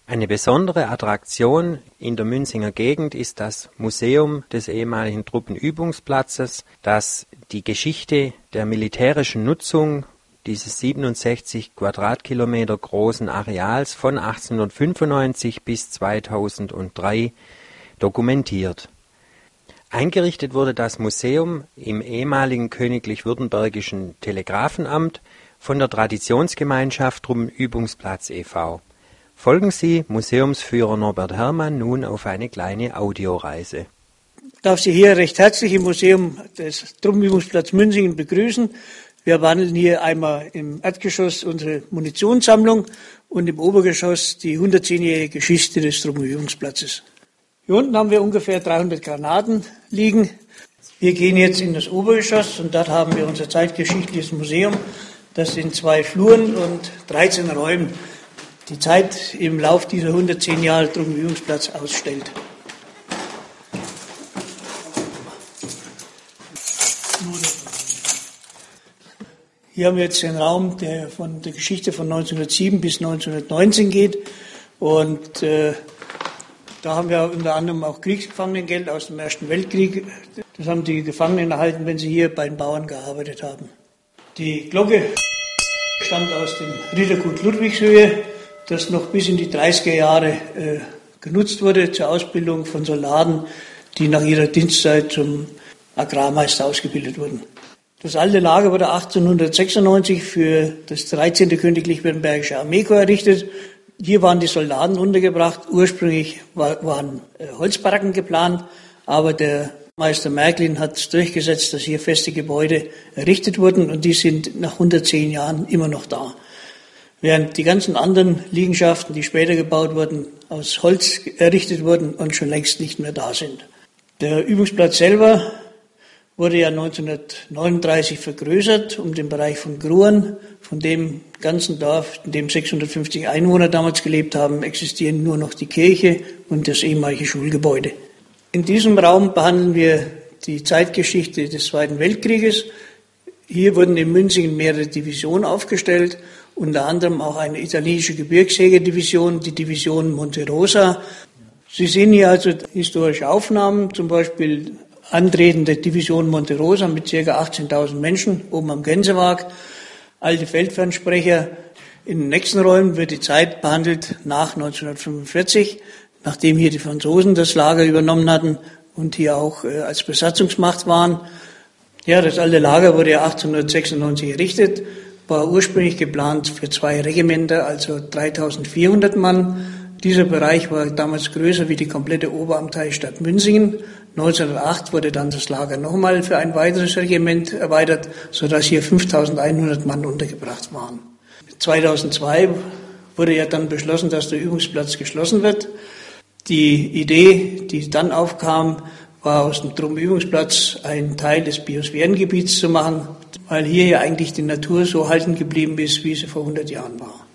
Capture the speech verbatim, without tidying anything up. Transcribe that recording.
Eine besondere Attraktion in der Münzinger Gegend ist das Museum des ehemaligen Truppenübungsplatzes, das die Geschichte der militärischen Nutzung dieses siebenundsechzig Quadratkilometer großen Areals von achtzehnhundertfünfundneunzig bis zweitausenddrei dokumentiert. Eingerichtet wurde das Museum im ehemaligen königlich-württembergischen Telegrafenamt von der Traditionsgemeinschaft Truppenübungsplatz e V Folgen Sie Museumsführer Norbert Herrmann nun auf eine kleine Audioreise. Ich darf Sie hier recht herzlich im Museum des Truppenübungsplatz Münzingen begrüßen. Wir behandeln hier einmal im Erdgeschoss unsere Munitionssammlung und im Obergeschoss die hundertzehnjährige Geschichte des Truppenübungsplatzes. Hier unten haben wir ungefähr dreihundert Granaten liegen. Wir gehen jetzt in das Obergeschoss und dort haben wir unser zeitgeschichtliches Museum. Das sind zwei Fluren und dreizehn Räumen, die Zeit im Lauf dieser hundertzehn Jahre Truppenübungsplatz ausstellt. Hier haben wir jetzt den Raum, der von der Geschichte von neunzehnhundertsieben bis neunzehnhundertneunzehn geht. Und äh, da haben wir unter anderem auch Kriegsgefangenengeld aus dem Ersten Weltkrieg. Das haben die Gefangenen erhalten, wenn sie hier bei den Bauern gearbeitet haben. Die Glocke stammt aus dem Rittergut Ludwigshöhe, das noch bis in die dreißiger Jahre äh, genutzt wurde zur Ausbildung von Soldaten, die nach ihrer Dienstzeit zum Agrarmeister ausgebildet wurden. Das alte Lager wurde achtzehnhundertsechsundneunzig für das dreizehnte Königlich-Württembergische Armeekorps errichtet. Hier waren die Soldaten untergebracht. Ursprünglich war, waren äh, Holzbaracken geplant, aber der Meister Märklin hat durchgesetzt, dass hier feste Gebäude errichtet wurden und die sind nach hundertzehn Jahren immer noch da. Während die ganzen anderen Liegenschaften, die später gebaut wurden, aus Holz errichtet wurden und schon längst nicht mehr da sind. Der Übungsplatz selber wurde ja neunzehnhundertneununddreißig vergrößert um den Bereich von Gruern. Von dem ganzen Dorf, in dem sechshundertfünfzig Einwohner damals gelebt haben, existieren nur noch die Kirche und das ehemalige Schulgebäude. In diesem Raum behandeln wir die Zeitgeschichte des Zweiten Weltkrieges. Hier wurden in Münzingen mehrere Divisionen aufgestellt, unter anderem auch eine italienische Gebirgsjägerdivision, die Division Monte Rosa. Sie sehen hier also historische Aufnahmen, zum Beispiel Antreten der Division Monte Rosa mit ca. achtzehntausend Menschen oben am Gänsewag, alte Feldfernsprecher. In den nächsten Räumen wird die Zeit behandelt nach neunzehnhundertfünfundvierzig, nachdem hier die Franzosen das Lager übernommen hatten und hier auch äh, als Besatzungsmacht waren. Ja, das alte Lager wurde ja achtzehnhundertsechsundneunzig errichtet, war ursprünglich geplant für zwei Regimenter, also dreitausendvierhundert Mann. Dieser Bereich war damals größer wie die komplette Oberamtei-Stadt Münzingen. neunzehnhundertacht wurde dann das Lager nochmal für ein weiteres Regiment erweitert, sodass hier fünftausendeinhundert Mann untergebracht waren. zweitausendzwei wurde ja dann beschlossen, dass der Übungsplatz geschlossen wird. Die Idee, die dann aufkam, war aus dem Truppenübungsplatz einen Teil des Biosphärengebiets zu machen, weil hier ja eigentlich die Natur so halten geblieben ist, wie sie vor hundert Jahren war.